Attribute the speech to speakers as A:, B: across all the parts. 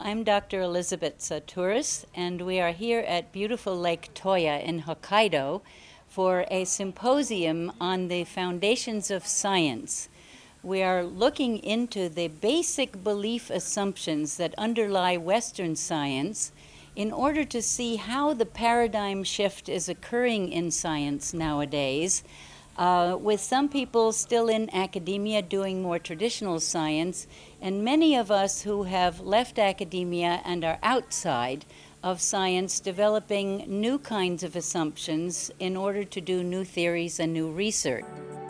A: I'm Dr. Elizabeth Saturis, and we are here at beautiful Lake Toya in Hokkaido for a symposium on the foundations of science. We are looking into the basic belief assumptions that underlie Western science in order to see how the paradigm shift is occurring in science nowadays, with some people still in academia doing more traditional science, and many of us who have left academia and are outside of science developing new kinds of assumptions in order to do new theories and new research.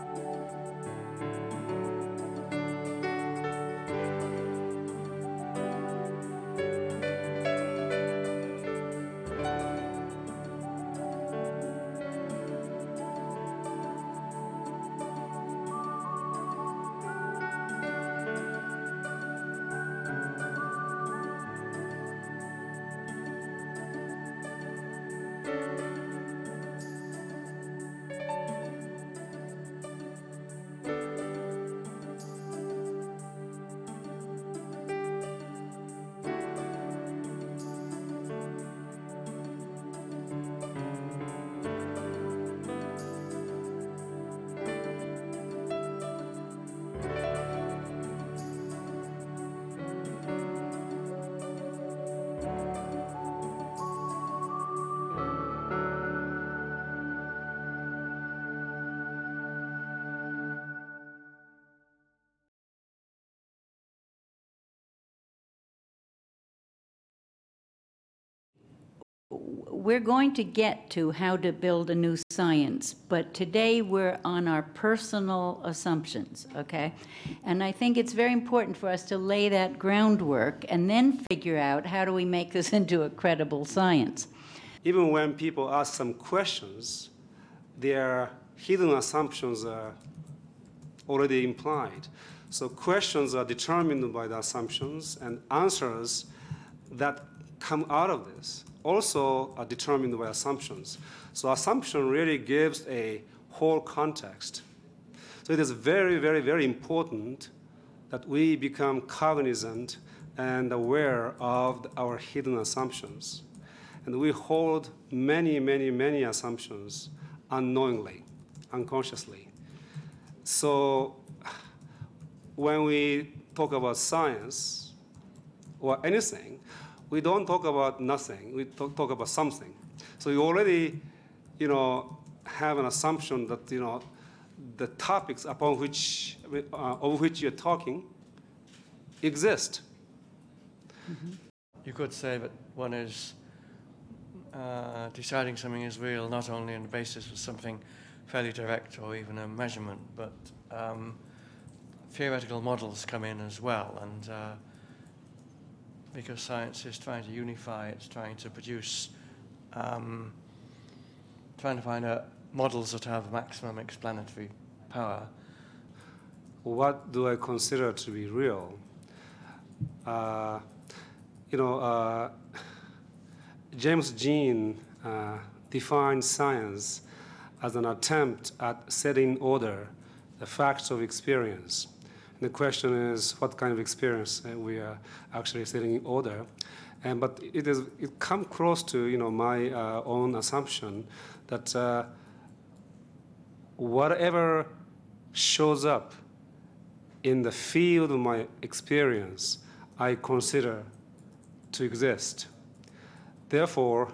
A: We're going to get to how to build a new science, but today we're on our personal assumptions, okay? And I think it's very important for us to lay that groundwork and then figure out how do we make this into a credible science.
B: Even when people ask some questions, their hidden assumptions are already implied. So questions are determined by the assumptions, and answers that come out of this also are determined by assumptions. So assumption really gives a whole context. So it is very, very, very important that we become cognizant and aware of our hidden assumptions. And we hold many, many, many assumptions unknowingly, unconsciously. So when we talk about science or anything, we don't talk about nothing. We talk about something. So you already, have an assumption that the topics upon which of which you're talking exist.
C: Mm-hmm. You could say that one is deciding something is real not only on the basis of something fairly direct or even a measurement, but theoretical models come in as well, and because science is trying to unify, it's trying to produce, trying to find models that have maximum explanatory power.
B: What do I consider to be real? James Jean defined science as an attempt at setting in order the facts of experience. And the question is, what kind of experience we are actually setting in order? But it comes close to my own assumption that whatever shows up in the field of my experience, I consider to exist. Therefore,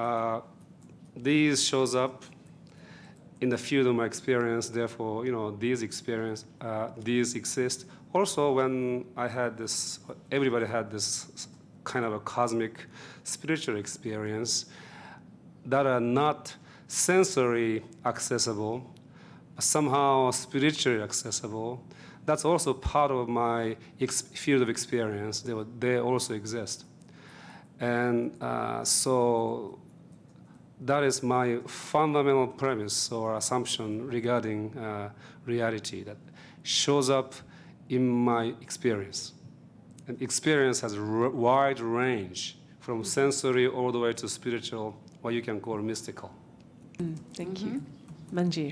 B: these shows up in the field of my experience. Therefore, these exist. Also, when everybody had this kind of a cosmic spiritual experience that are not sensory accessible, somehow spiritually accessible. That's also part of my field of experience. They also exist. And so that is my fundamental premise or assumption regarding reality that shows up in my experience. And experience has a wide range from sensory all the way to spiritual, what you can call mystical.
D: Thank you. Manjeer.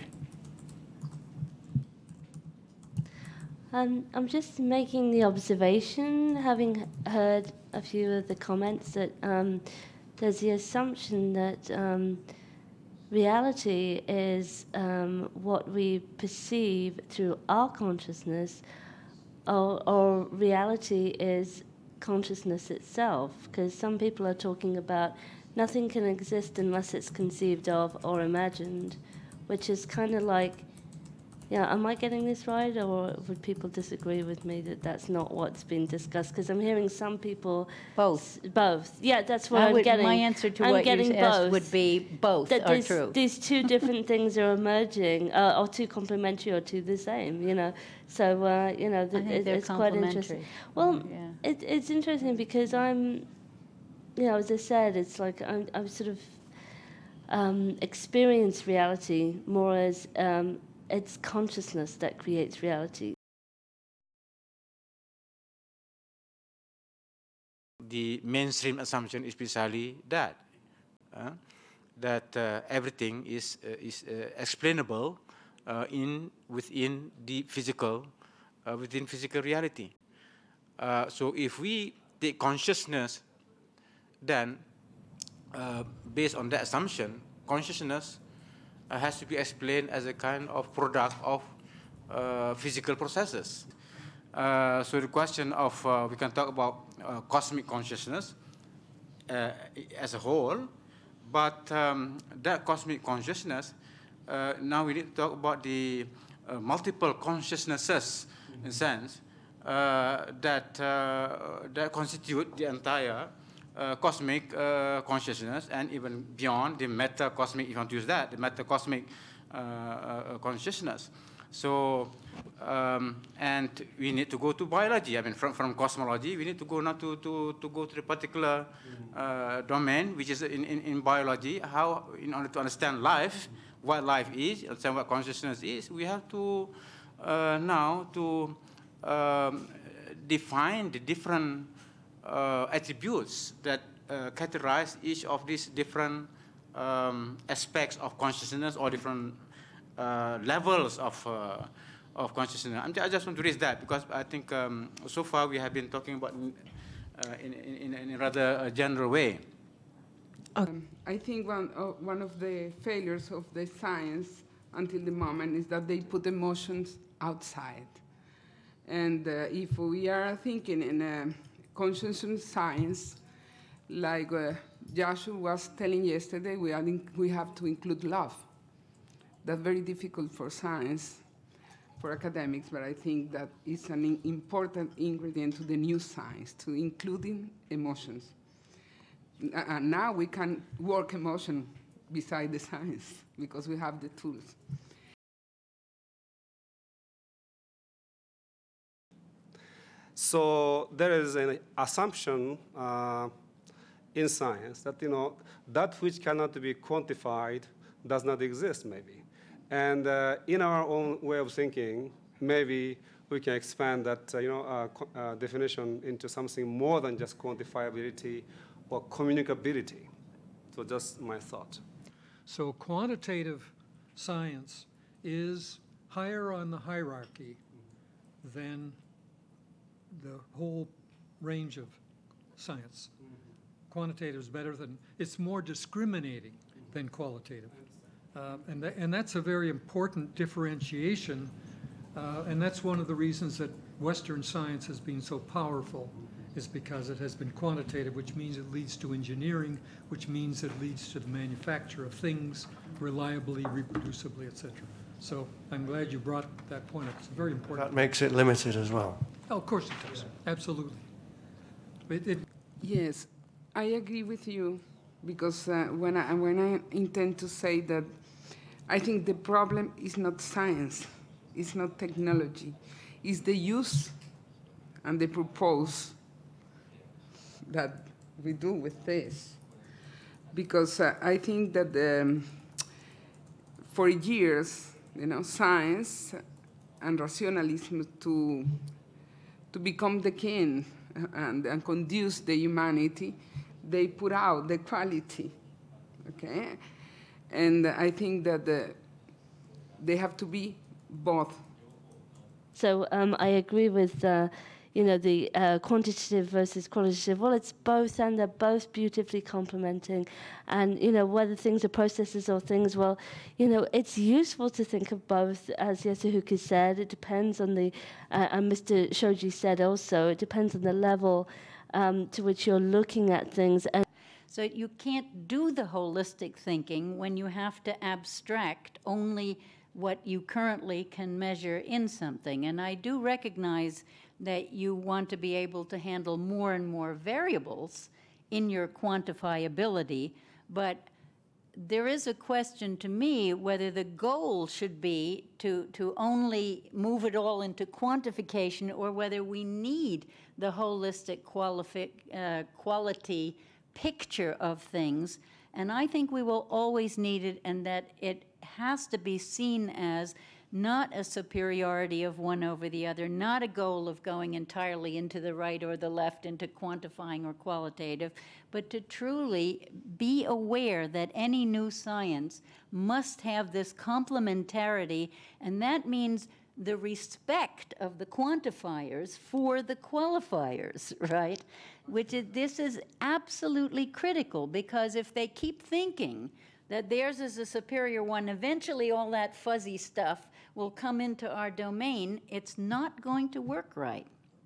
E: I'm just making the observation, having heard a few of the comments that there's the assumption that reality is what we perceive through our consciousness, or reality is consciousness itself, because some people are talking about nothing can exist unless it's conceived of or imagined, which is kind of like, yeah, am I getting this right, or would people disagree with me that that's not what's been discussed? Because I'm hearing some people...
A: Both.
E: Both. Yeah, that's what I'm getting.
A: My answer to
E: I'm
A: what
E: getting
A: you asked
E: both.
A: would be both
E: That
A: are true.
E: these two different things are emerging, or two complementary or two the same, you know. So, you know,
A: I think they're
E: it's quite interesting. Well,
A: yeah.
E: it's interesting because I'm, you know, as I said, it's like I'm sort of experience reality more as it's consciousness that creates reality.
F: The mainstream assumption is precisely that everything is explainable within the physical reality. So if we take consciousness, then based on that assumption, consciousness has to be explained as a kind of product of physical processes. So the question of, we can talk about cosmic consciousness as a whole, but that cosmic consciousness, now we need to talk about the multiple consciousnesses, in a sense, that constitute the entire cosmic consciousness, and even beyond the meta-cosmic, if you want to use that, the meta-cosmic consciousness. So, and we need to go to biology. I mean, from cosmology, we need to go now to go to the particular domain, which is in biology. How, in order to understand life, what life is, understand what consciousness is, we have to now to define the different attributes that characterize each of these different aspects of consciousness, or different levels of consciousness. I just want to raise that because I think so far we have been talking about in a rather general way.
G: I think one of the failures of the science until the moment is that they put emotions outside. And if we are thinking in a consciousness science, like Joshua was telling yesterday, we have to include love. That's very difficult for science, for academics, but I think that it's an important ingredient to the new science, to including emotions. And now we can work emotion beside the science because we have the tools.
B: So there is an assumption in science that, you know, that which cannot be quantified does not exist, maybe. And in our own way of thinking, maybe we can expand that definition into something more than just quantifiability or communicability. So just my thought.
H: So quantitative science is higher on the hierarchy than the whole range of science. Quantitative is better than, it's more discriminating than qualitative. And that's a very important differentiation, and that's one of the reasons that Western science has been so powerful, is because it has been quantitative, which means it leads to engineering, which means it leads to the manufacture of things reliably, reproducibly, etc. So I'm glad you brought that point up. It's very important.
C: That makes it limited as well.
H: Oh, of course it does. Absolutely.
G: Yes, I agree with you, because when I intend to say that I think the problem is not science, it's not technology, it's the use and the purpose that we do with this. Because I think that for years, science and rationalism to become the king and conduce the humanity, they put out the quality, okay? And I think that they have to be both.
E: So I agree with, the quantitative versus qualitative. Well, it's both, and they're both beautifully complementing. And, whether things are processes or things, well, it's useful to think of both. As Yasuhuki said, it depends on the, and Mr. Shoji said also, it depends on the level to which you're looking at things. And
A: so you can't do the holistic thinking when you have to abstract only what you currently can measure in something. And I do recognize that you want to be able to handle more and more variables in your quantifiability, but there is a question to me whether the goal should be to only move it all into quantification, or whether we need the holistic quality picture of things. And I think we will always need it, and that it has to be seen as not a superiority of one over the other, not a goal of going entirely into the right or the left, into quantifying or qualitative, but to truly be aware that any new science must have this complementarity, and that means the respect of the quantifiers for the qualifiers, right? This is absolutely critical, because if they keep thinking that theirs is a superior one, eventually all that fuzzy stuff will come into our domain. It's not going to work right.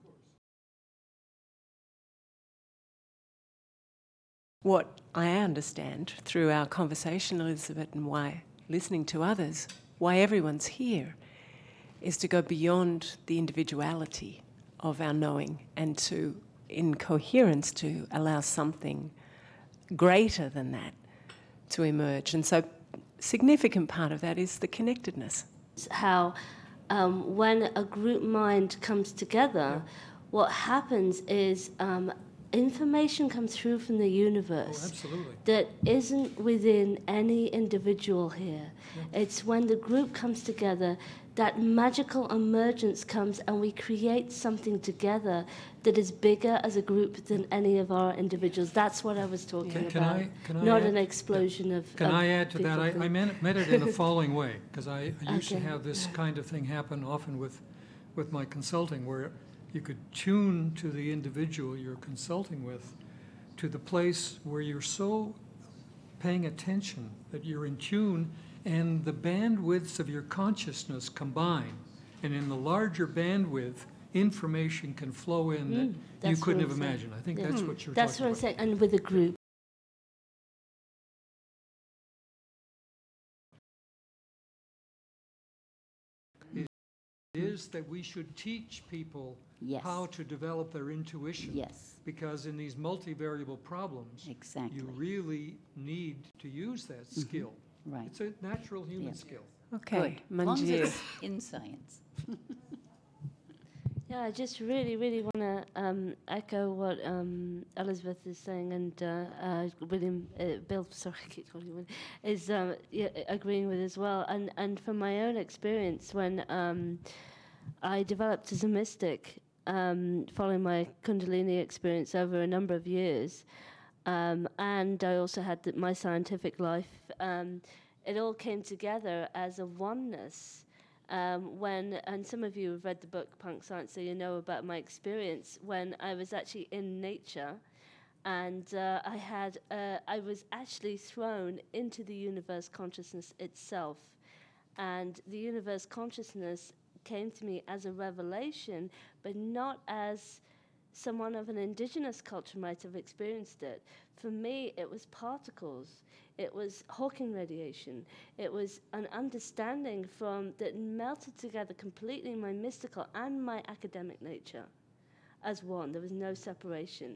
D: What I understand through our conversation, Elizabeth, and why listening to others, why everyone's here, is to go beyond the individuality of our knowing, and to, in coherence, to allow something greater than that to emerge. And so significant part of that is the connectedness.
E: How when a group mind comes together, what happens is information comes through from the universe that isn't within any individual here. It's when the group comes together that magical emergence comes, and we create something together that is bigger as a group than any of our individuals. That's what I was talking about. Not an explosion of.
H: Can I add to that? I meant it in the following way, because I used to have this kind of thing happen often with my consulting, where you could tune to the individual you're consulting with, to the place where you're so paying attention that you're in tune, and the bandwidths of your consciousness combine. And in the larger bandwidth, information can flow in that you couldn't have imagined. I think that's what you're talking about.
E: That's what I'm saying, and with a group.
H: It is that we should teach people how to develop their intuition.
A: Yes.
H: Because in these multivariable problems, you really need to use that skill.
A: Right.
H: It's a natural human skill.
D: Okay,
A: Good. As long as it's in science.
E: Yeah, I just really want to echo what Elizabeth is saying, and William, Bill, sorry, I keep calling you William, is agreeing with as well. And from my own experience, when I developed as a mystic, following my Kundalini experience over a number of years, and I also had my scientific life, it all came together as a oneness. And some of you have read the book Punk Science, so you know about my experience when I was actually in nature, and I was actually thrown into the universe consciousness itself, and the universe consciousness came to me as a revelation, but not as someone of an indigenous culture might have experienced it. For me, it was particles. It was Hawking radiation. It was an understanding that melted together completely my mystical and my academic nature as one. There was no separation.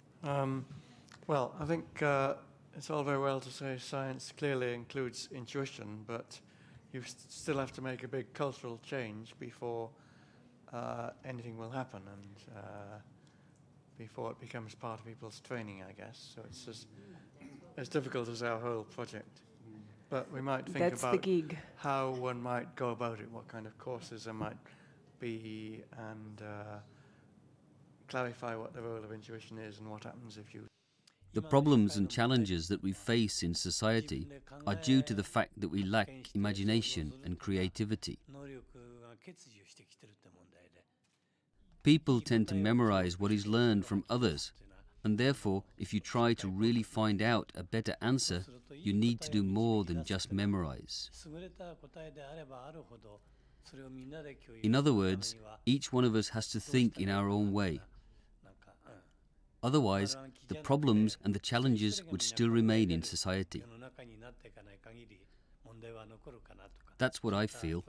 C: Well, I think it's all very well to say science clearly includes intuition, but you still have to make a big cultural change before anything will happen, and before it becomes part of people's training, I guess. So it's just as difficult as our whole project. But we might think about how one might go about it, what kind of courses there might be, and clarify what the role of intuition is and what happens if you...
I: The problems and challenges that we face in society are due to the fact that we lack imagination and creativity. People tend to memorize what is learned from others, and therefore, if you try to really find out a better answer, you need to do more than just memorize. In other words, each one of us has to think in our own way. Otherwise, the problems and the challenges would still remain in society. That's what I feel.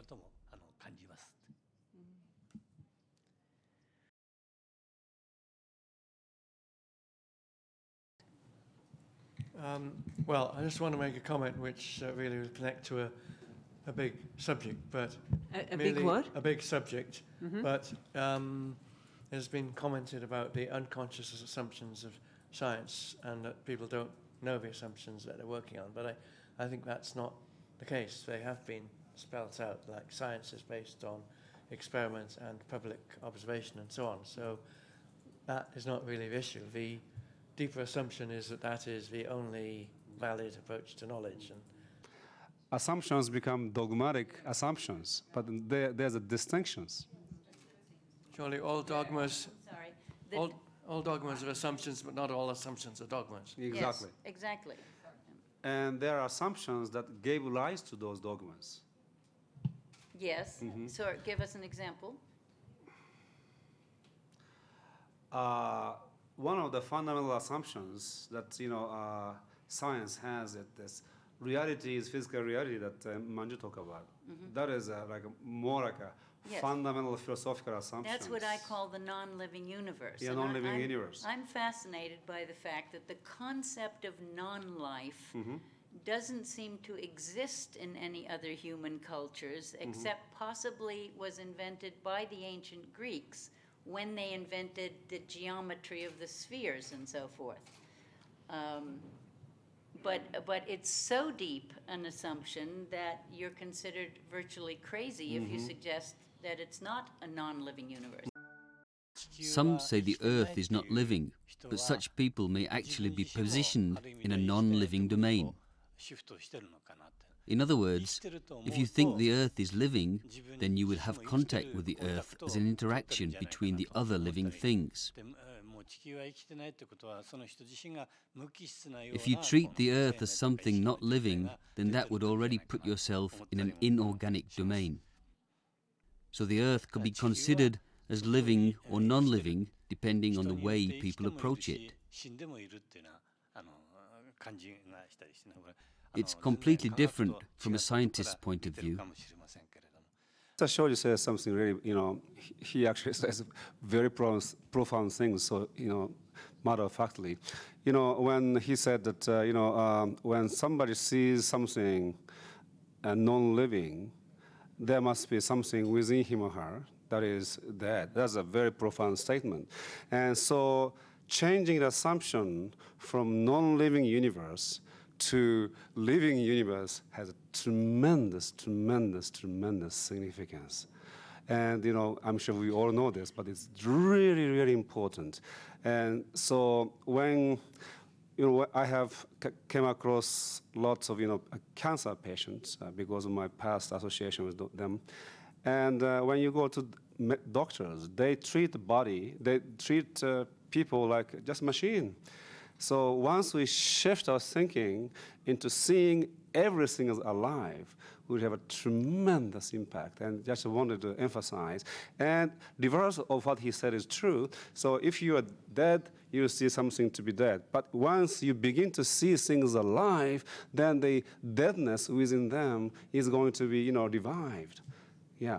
C: Well, I just want to make a comment which really will connect to a big subject, but
D: A big what?
C: A big subject, but there's been commented about the unconscious assumptions of science and that people don't know the assumptions that they're working on. But I think that's not the case. They have been spelt out, like science is based on experiment and public observation and so on. So that is not really the issue. The deeper assumption is that that is the only valid approach to knowledge. And
B: Assumptions become dogmatic assumptions, but there's a distinctions.
C: surely all dogmas,
A: Sorry.
C: all dogmas are assumptions, but not all assumptions are dogmas.
B: Exactly.
A: Yes, exactly.
B: And there are assumptions that gave rise to those dogmas.
A: Yes. So give us an example.
B: One of the fundamental assumptions that science has is this reality is physical reality that Manju talked about. That is more like a
A: Yes.
B: fundamental philosophical assumption.
A: That's what I call the non-living universe.
B: Yeah,
A: And
B: non-living
A: I'm-
B: universe.
A: I'm fascinated by the fact that the concept of non-life doesn't seem to exist in any other human cultures, except possibly was invented by the ancient Greeks when they invented the geometry of the spheres and so forth. But it's so deep an assumption that you're considered virtually crazy if you suggest that it's not a non-living universe.
I: Some say the earth is not living, but such people may actually be positioned in a non-living domain. In other words, if you think the earth is living, then you will have contact with the earth as an interaction between the other living things. If you treat the earth as something not living, then that would already put yourself in an inorganic domain. So the earth could be considered as living or non-living depending on the way people approach it. It's completely different from a scientist's point of view.
B: Shoji says something really, he actually says very profound things, so, matter-of-factly. When he said that, when somebody sees something non-living, there must be something within him or her that is dead. That's a very profound statement. And so changing the assumption from non-living universe to living universe has a tremendous, tremendous, tremendous significance. And, I'm sure we all know this, but it's really, really important. And so when, I have came across lots of, cancer patients because of my past association with them. And when you go to doctors, they treat the body, they treat people like just machine. So once we shift our thinking into seeing everything as alive, we have a tremendous impact. And just wanted to emphasize. And reverse of what he said is true. So if you are dead, you see something to be dead. But once you begin to see things alive, then the deadness within them is going to be, revived. Yeah.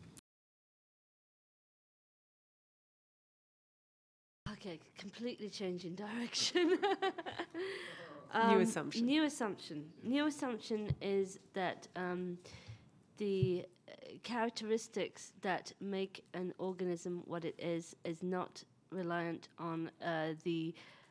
E: Okay, completely changing direction.
D: New assumption.
E: New assumption is that the characteristics that make an organism what it is not reliant on the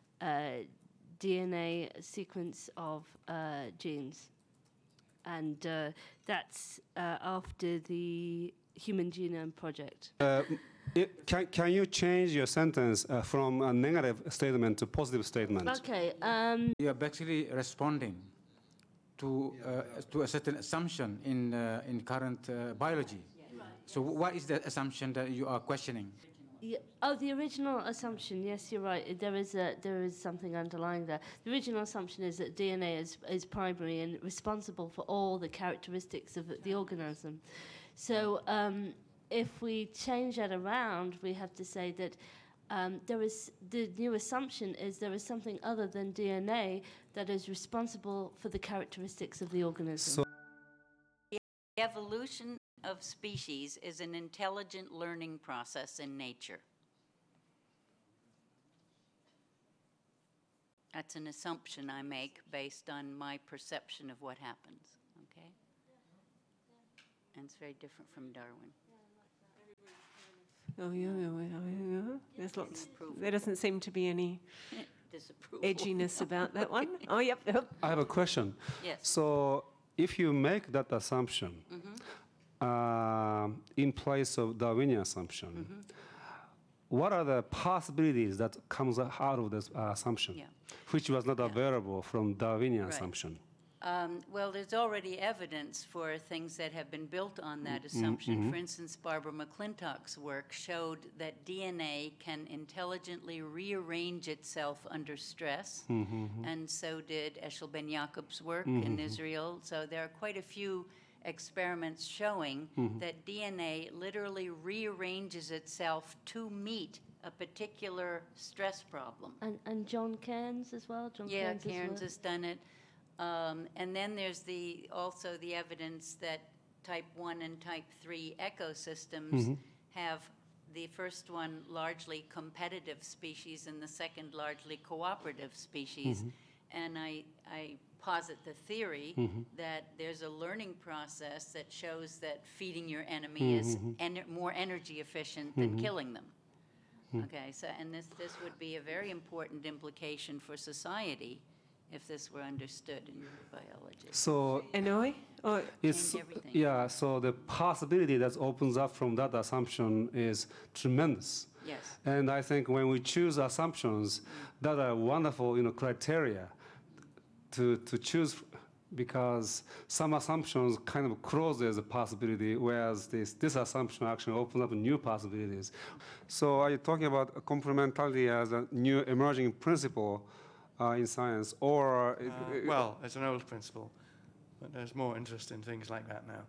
E: DNA sequence of genes. And that's after the Human Genome Project.
B: Can you change your sentence from a negative statement to positive statement?
E: Okay.
F: You are basically responding to a certain assumption in current biology. So what is the assumption that you are questioning?
E: Yeah. Oh, the original assumption. Yes, you're right. There is something underlying there. The original assumption is that DNA is primary and responsible for all the characteristics of the organism. So if we change that around, we have to say that the new assumption is there is something other than DNA that is responsible for the characteristics of the organism.
B: So
A: The evolution of species is an intelligent learning process in nature. That's an assumption I make based on my perception of what happens, okay? And it's very different from Darwin.
D: Oh, yeah. There's lots. There doesn't seem to be any
A: Disapproval.
D: edginess about that one. Oh, yep.
B: I have a question.
A: Yes.
B: So if you make that assumption in place of Darwinian assumption, what are the possibilities that comes out of this assumption, which was not available from Darwinian assumption?
A: Well, there's already evidence for things that have been built on that assumption. For instance, Barbara McClintock's work showed that DNA can intelligently rearrange itself under stress, and so did Eshel Ben Yacob's work in Israel. So there are quite a few experiments showing that DNA literally rearranges itself to meet a particular stress problem.
E: And John Cairns as well.
A: Cairns has done it. And then there's also the evidence that type 1 and type 3 ecosystems have the first one largely competitive species and the second largely cooperative species. And I posit the theory that there's a learning process that shows that feeding your enemy is more energy efficient than killing them. Okay, so and this would be a very important implication for society if this were understood in biology.
B: So
D: Anoi?
B: it's
A: everything.
B: so the possibility that opens up from that assumption is tremendous.
A: Yes.
B: And I think when we choose assumptions, that are wonderful, criteria to choose, because some assumptions kind of closes a possibility, whereas this assumption actually opens up new possibilities. So are you talking about complementarity as a new emerging principle in science, or
C: well, it's an old principle, but there's more interest in things like that now.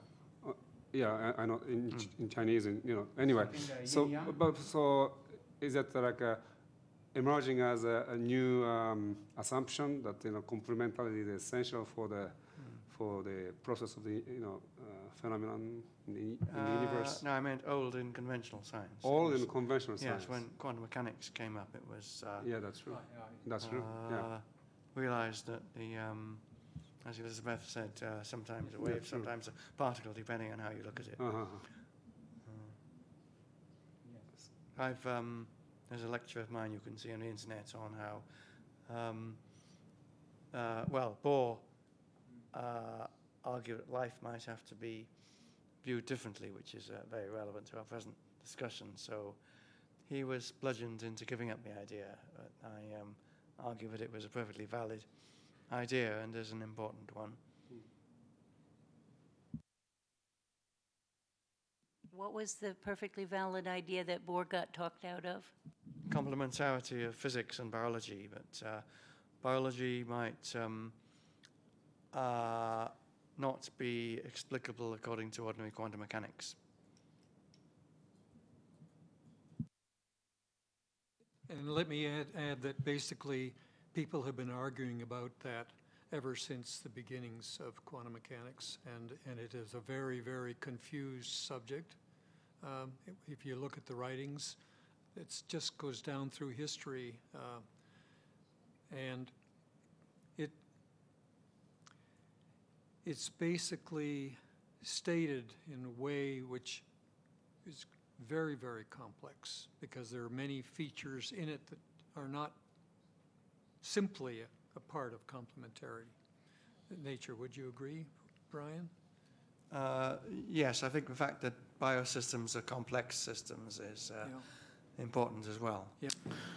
B: I know in Chinese, and anyway. So is that like emerging as a new assumption that complementarity is essential for the process of the phenomenon in the universe?
C: No, I meant old in conventional science.
B: Old in conventional science.
C: Yes, when quantum mechanics came up, it was.
B: That's true. That's true.
C: Realized that the, as Elizabeth said, sometimes a wave, sometimes a particle, depending on how you look at it. I've there's a lecture of mine you can see on the internet on how, Bohr argued that life might have to be viewed differently, which is very relevant to our present discussion. So he was bludgeoned into giving up the idea. But I argue that it was a perfectly valid idea and is an important one.
A: What was the perfectly valid idea that Bohr got talked out of?
C: Complementarity of physics and biology, but biology might not be explicable according to ordinary quantum mechanics.
H: And let me add that basically people have been arguing about that ever since the beginnings of quantum mechanics, and it is a very, very confused subject. If you look at the writings, it just goes down through history, and it's basically stated in a way which is very, very complex, because there are many features in it that are not simply a part of complementarity nature. Would you agree, Brian?
C: Yes, I think the fact that biosystems are complex systems is important as well.
H: Yep.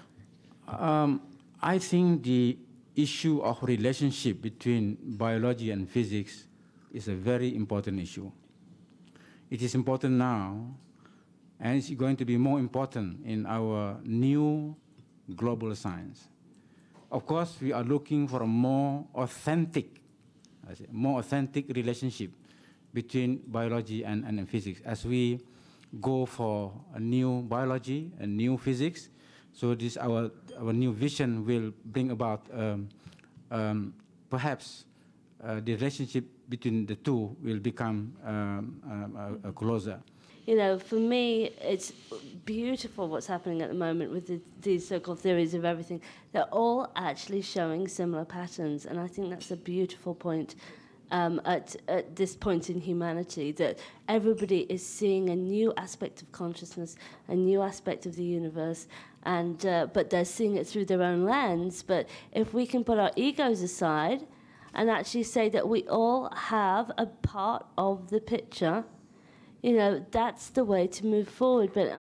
F: I think the issue of relationship between biology and physics is a very important issue. It is important now and it's going to be more important in our new global science. Of course, we are looking for a more authentic relationship between biology and physics as we go for a new biology and new physics. So this our new vision will bring about perhaps the relationship between the two will become closer.
E: You know, for me, it's beautiful what's happening at the moment with these so-called theories of everything. They're all actually showing similar patterns, and I think that's a beautiful point at this point in humanity, that everybody is seeing a new aspect of consciousness, a new aspect of the universe, and but they're seeing it through their own lens. But if we can put our egos aside and actually say that we all have a part of the picture, you know, that's the way to move forward. But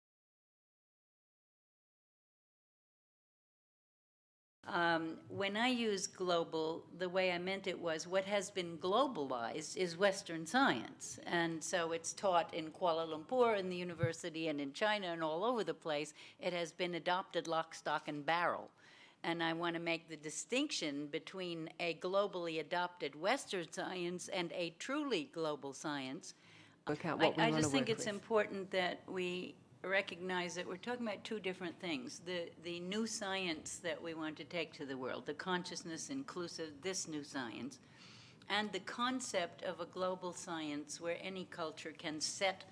A: when I use global, the way I meant it was what has been globalized is Western science. And so it's taught in Kuala Lumpur, in the university, and in China, and all over the place. It has been adopted lock, stock, and barrel. And I want to make the distinction between a globally adopted Western science and a truly global science. I just think it's important that we recognize that we're talking about two different things. The new science that we want to take to the world, the consciousness inclusive, this new science, and the concept of a global science where any culture can set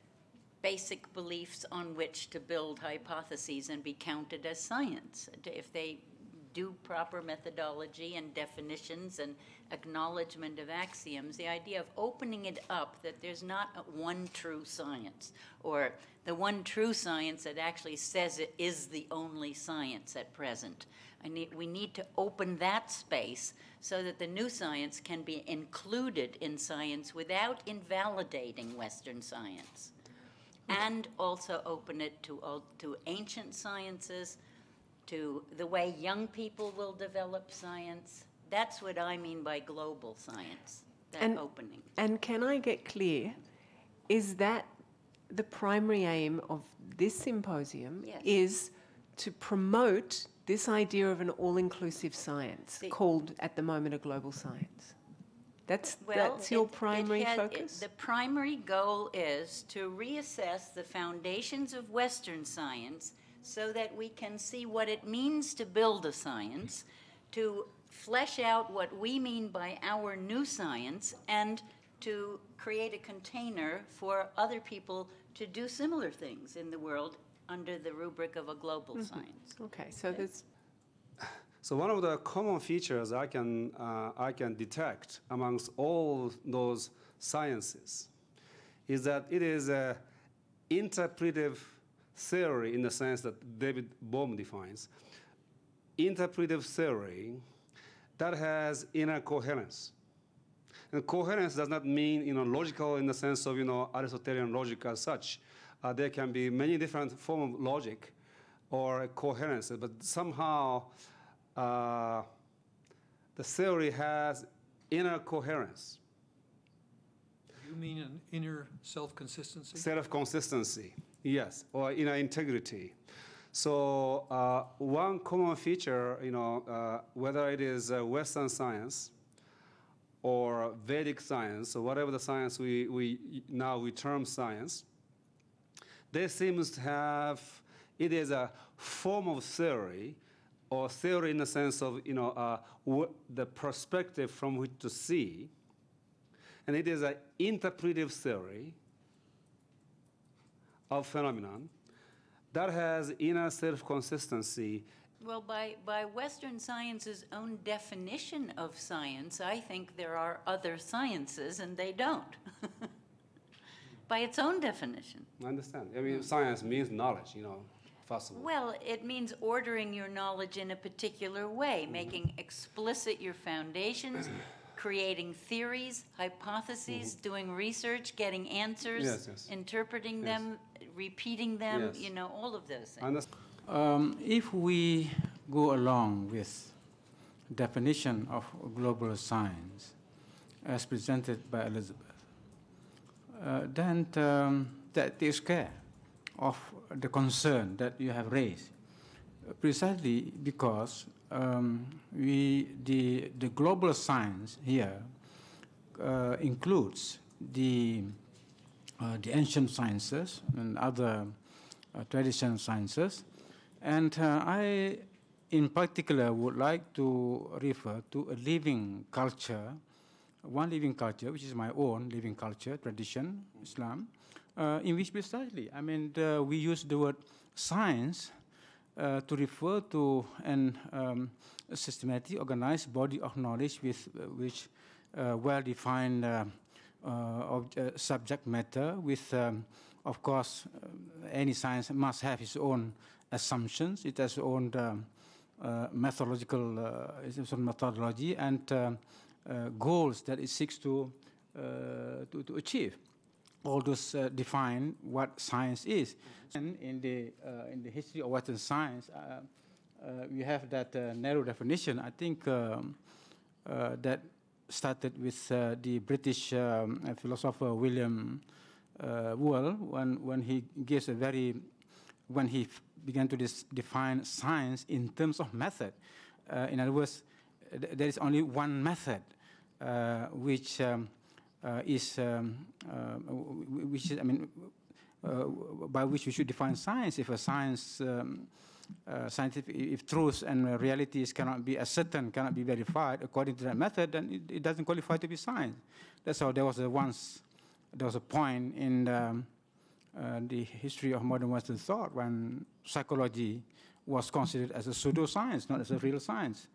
A: basic beliefs on which to build hypotheses and be counted as science. If they do proper methodology and definitions and acknowledgement of axioms, the idea of opening it up, that there's not one true science, or the one true science that actually says it is the only science at present. We need to open that space so that the new science can be included in science without invalidating Western science, and also open it to ancient sciences, to the way young people will develop science. That's what I mean by global science, that opening.
D: And can I get clear, is that the primary aim of this symposium?
A: Yes.
D: Is to promote this idea of an all-inclusive science called at the moment a global science? That's your primary focus?
A: The primary goal is to reassess the foundations of Western science so that we can see what it means to build a science, to flesh out what we mean by our new science, and to create a container for other people to do similar things in the world under the rubric of a global science.
D: Okay, so there's...
B: So one of the common features I can detect amongst all those sciences is that it is an interpretive theory in the sense that David Bohm defines. Interpretive theory that has inner coherence. And coherence does not mean logical in the sense of Aristotelian logic as such. There can be many different forms of logic or coherence, but somehow the theory has inner coherence.
H: You mean an inner self-consistency?
B: Self-consistency, yes, or inner integrity. So one common feature, whether it is Western science or Vedic science, or whatever the science we term science, they seem to have, it is a form of theory, or theory in the sense of the perspective from which to see, and it is an interpretive theory of phenomenon that has inner self-consistency.
A: Well, by Western science's own definition of science, I think there are other sciences and they don't. By its own definition.
B: I understand. I mean, science means knowledge, first of all.
A: Well, it means ordering your knowledge in a particular way, making explicit your foundations, creating theories, hypotheses, doing research, getting answers, interpreting them, repeating them, all of those things.
F: If we go along with definition of global science as presented by Elizabeth, then that is clear. of the concern that you have raised, precisely because the global science here includes the ancient sciences and other traditional sciences, and I, in particular, would like to refer to a living culture, one living culture, which is my own living culture, tradition, Islam, in which precisely, I mean, we use the word science to refer to a systematic, organized body of knowledge with which well-defined subject matter with, of course, any science must have its own assumptions, it has its own methodology and goals that it seeks to achieve. All those define what science is. And in the history of Western science, we have that narrow definition. I think that started with the British philosopher William Whewell when he gives when he began to define science in terms of method. In other words, there is only one method which is by which we should define science. If a science, scientific, if truth and realities cannot be ascertained, cannot be verified according to that method, then it doesn't qualify to be science. That's how there was a point in the history of modern Western thought when psychology was considered as a pseudoscience, not as a real science.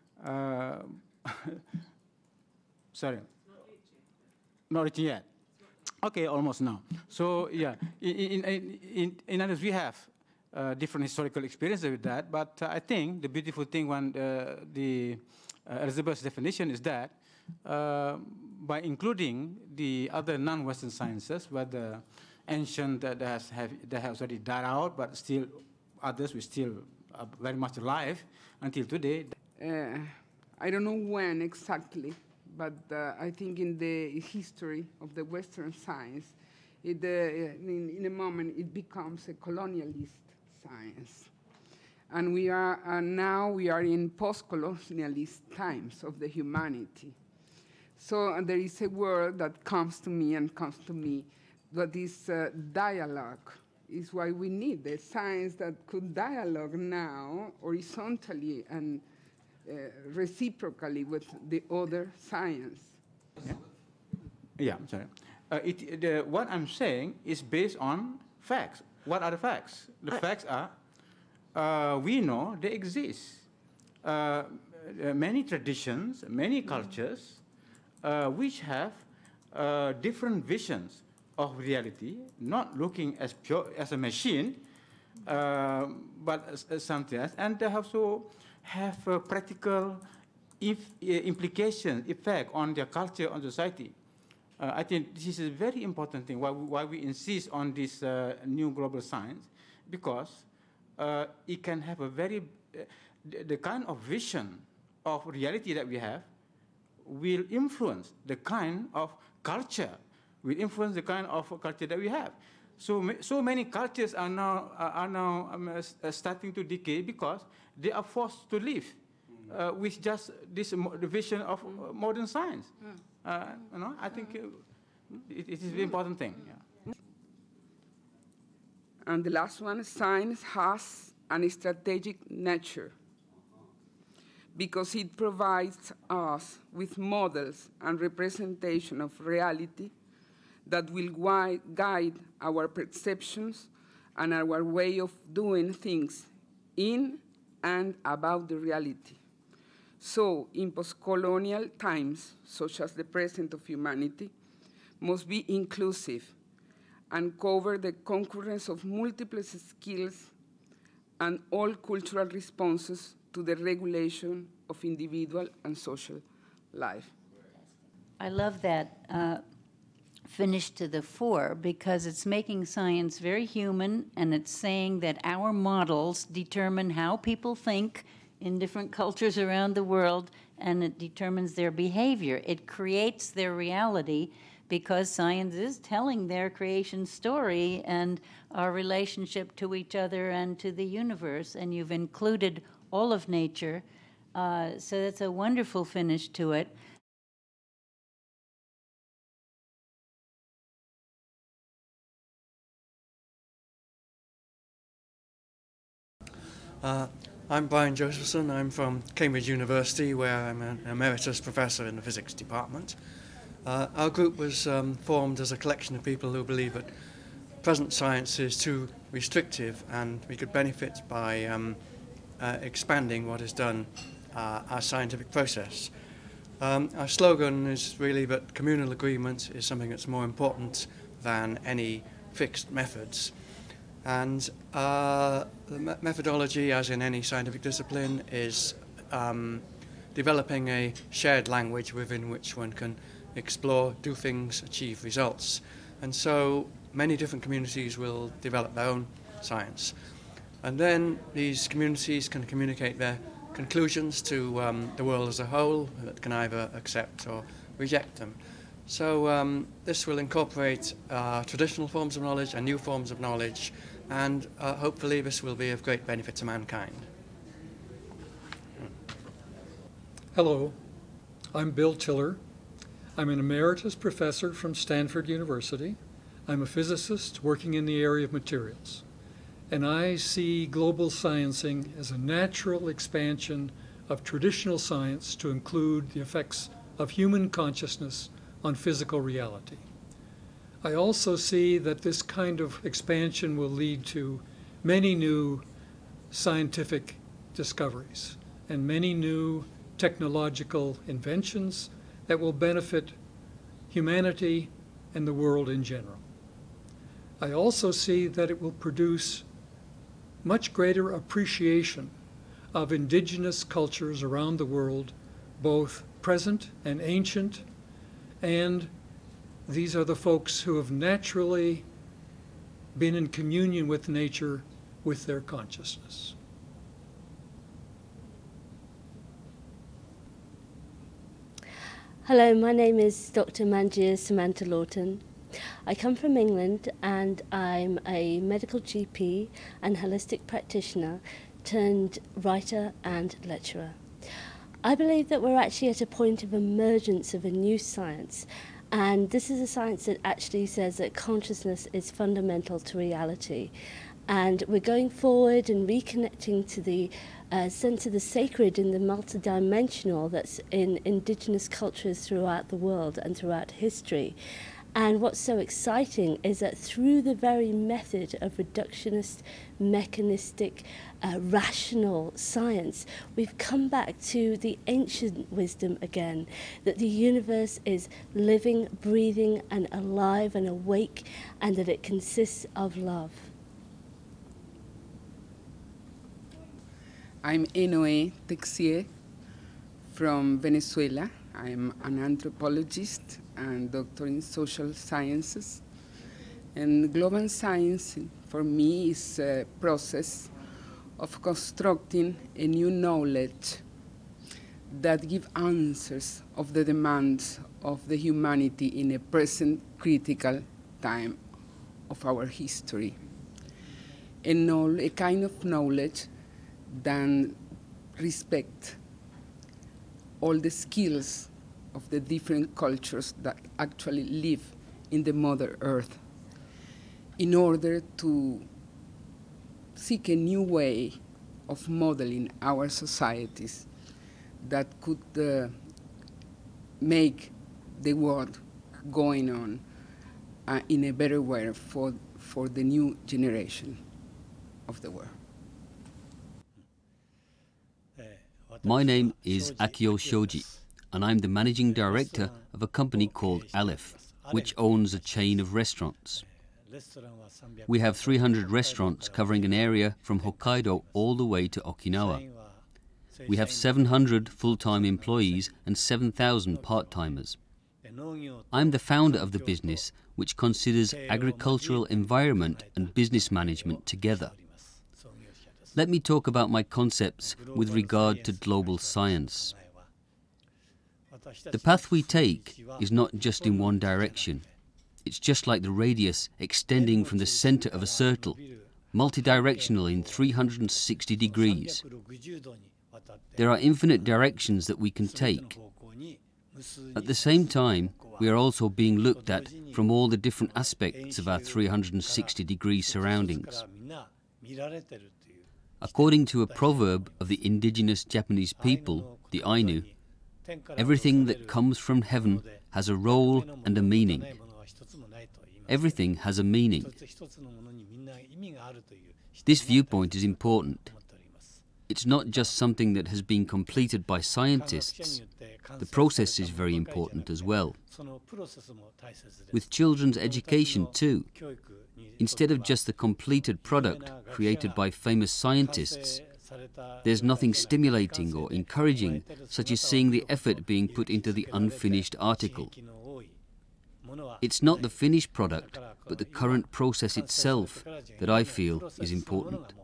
F: Sorry. Not written yet. Okay, almost now. So yeah, in other words, we have different historical experiences with that. But I think the beautiful thing when the Elizabeth's definition is that by including the other non-Western sciences, whether ancient that has already died out, but still others which still are very much alive until today.
G: I don't know when exactly, but I think in the history of the Western science, in a moment it becomes a colonialist science. And now we are in post-colonialist times of the humanity. So there is a word that comes to me, that is dialogue. Is why we need the science that could dialogue now horizontally and reciprocally with the other science.
F: Yeah, I'm sorry. What I'm saying is based on facts. What are the facts? The facts are, we know they exist. Many traditions, many cultures, which have different visions of reality, not looking as pure as a machine, but as something else, and they also have a practical implication, effect on their culture, on society. I think this is a very important thing, why we insist on this new global science, because it can have a very, the kind of vision of reality that we have will influence the kind of culture, will influence the kind of culture that we have. So many cultures are now starting to decay because they are forced to live with just this vision of modern science. I think it is a very important thing. Yeah.
G: And the last one, science has an strategic nature because it provides us with models and representation of reality that will guide our perceptions and our way of doing things in and about the reality. So, in post-colonial times, such as the present of humanity, must be inclusive and cover the concurrence of multiple skills and all cultural responses to the regulation of individual and social life.
A: I love that finish to the fore because it's making science very human, and it's saying that our models determine how people think in different cultures around the world, and it determines their behavior. It creates their reality because science is telling their creation story and our relationship to each other and to the universe, and you've included all of nature. So that's a wonderful finish to it.
C: I'm Brian Josephson. I'm from Cambridge University, where I'm an emeritus professor in the physics department. Our group was formed as a collection of people who believe that present science is too restrictive and we could benefit by expanding what is done, our scientific process. Our slogan is really that communal agreement is something that's more important than any fixed methods. And the methodology, as in any scientific discipline, is developing a shared language within which one can explore, do things, achieve results. And so many different communities will develop their own science. And then these communities can communicate their conclusions to the world as a whole that can either accept or reject them. So this will incorporate traditional forms of knowledge and new forms of knowledge, and hopefully this will be of great benefit to mankind.
H: Hello, I'm Bill Tiller. I'm an emeritus professor from Stanford University. I'm a physicist working in the area of materials. And I see global sciencing as a natural expansion of traditional science to include the effects of human consciousness on physical reality. I also see that this kind of expansion will lead to many new scientific discoveries and many new technological inventions that will benefit humanity and the world in general. I also see that it will produce much greater appreciation of indigenous cultures around the world, both present and ancient, and these are the folks who have naturally been in communion with nature with their consciousness.
E: Hello, my name is Dr. Manjir Samantha Lawton. I come from England and I'm a medical GP and holistic practitioner turned writer and lecturer. I believe that we're actually at a point of emergence of a new science, and this is a science that actually says that consciousness is fundamental to reality. And we're going forward and reconnecting to the sense of the sacred and the multidimensional that's in indigenous cultures throughout the world and throughout history. And what's so exciting is that through the very method of reductionist, mechanistic, rational science, we've come back to the ancient wisdom again, that the universe is living, breathing, and alive and awake, and that it consists of love.
G: I'm Enoe Texier from Venezuela. I'm an anthropologist and doctor in social sciences. And global science, for me, is a process of constructing a new knowledge that gives answers of the demands of the humanity in a present critical time of our history. A kind of knowledge that respects all the skills of the different cultures that actually live in the Mother Earth, in order to seek a new way of modeling our societies that could make the world going on in a better way for the new generation of the world.
I: My name is Akio Shoji, and I'm the managing director of a company called Aleph, which owns a chain of restaurants. We have 300 restaurants covering an area from Hokkaido all the way to Okinawa. We have 700 full-time employees and 7,000 part-timers. I'm the founder of the business, which considers agricultural environment and business management together. Let me talk about my concepts with regard to global science. The path we take is not just in one direction. It's just like the radius extending from the center of a circle, multidirectional in 360 degrees. There are infinite directions that we can take. At the same time, we are also being looked at from all the different aspects of our 360-degree surroundings. According to a proverb of the indigenous Japanese people, the Ainu, everything that comes from heaven has a role and a meaning. Everything has a meaning. This viewpoint is important. It's not just something that has been completed by scientists. The process is very important as well. With children's education too, instead of just the completed product created by famous scientists, there's nothing stimulating or encouraging, such as seeing the effort being put into the unfinished article. It's not the finished product, but the current process itself that I feel is important.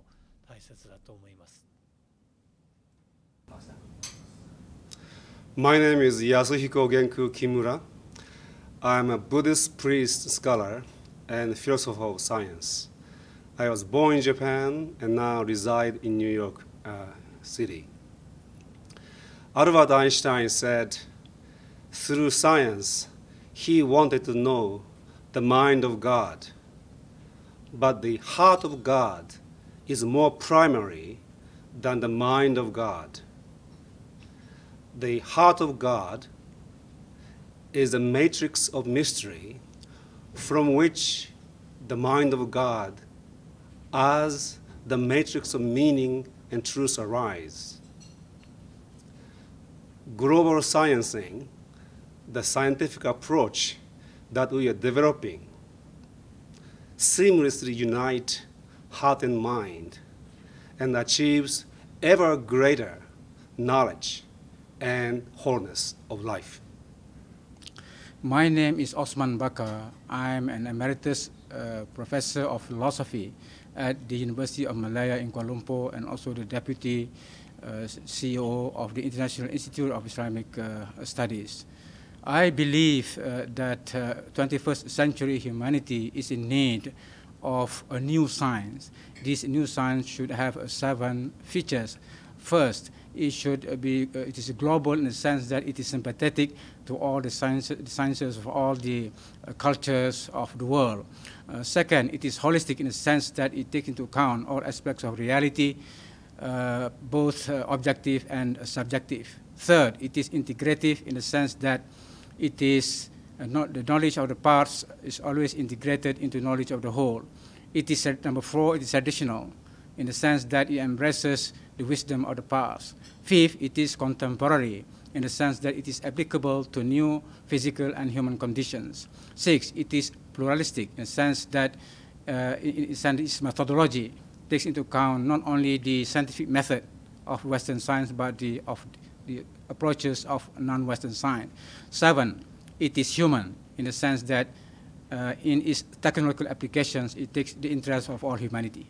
B: My name is Yasuhiko Genku Kimura. I'm a Buddhist priest, scholar, and philosopher of science. I was born in Japan and now reside in New York City. Albert Einstein said, through science, he wanted to know the mind of God. But the heart of God is more primary than the mind of God. The heart of God is a matrix of mystery from which the mind of God as the matrix of meaning and truth arise. Global sciencing, the scientific approach that we are developing, seamlessly unite heart and mind and achieves ever greater knowledge and wholeness of life.
J: My name is Osman Bakar. I'm an emeritus professor of philosophy at the University of Malaya in Kuala Lumpur and also the deputy CEO of the International Institute of Islamic Studies. I believe that 21st century humanity is in need of a new science. This new science should have 7 features. First, it should be it is global in the sense that it is sympathetic to all the sciences of all the cultures of the world. Second, it is holistic in the sense that it takes into account all aspects of reality, both objective and subjective. Third, it is integrative in the sense that it is not the knowledge of the parts is always integrated into knowledge of the whole. It is number 4, it is additional in the sense that it embraces the wisdom of the past. Fifth, it is contemporary in the sense that it is applicable to new physical and human conditions. 6, it is pluralistic in the sense that its methodology takes into account not only the scientific method of Western science, but the approaches of non-Western science. 7, it is human in the sense that in its technological applications, it takes the interest of all humanity.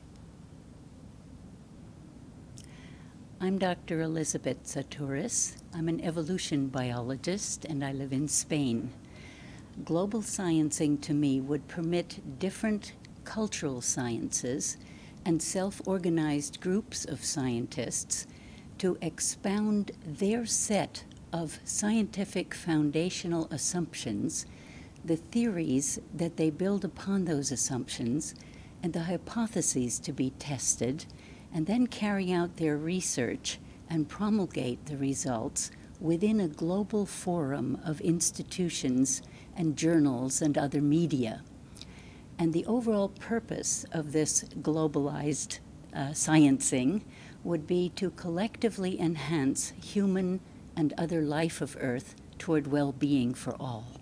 A: I'm Dr. Elizabeth Saturis. I'm an evolution biologist and I live in Spain. Global sciencing to me would permit different cultural sciences and self-organized groups of scientists to expound their set of scientific foundational assumptions, the theories that they build upon those assumptions, and the hypotheses to be tested, and then carry out their research and promulgate the results within a global forum of institutions and journals and other media. And the overall purpose of this globalized sciencing would be to collectively enhance human and other life of Earth toward well-being for all.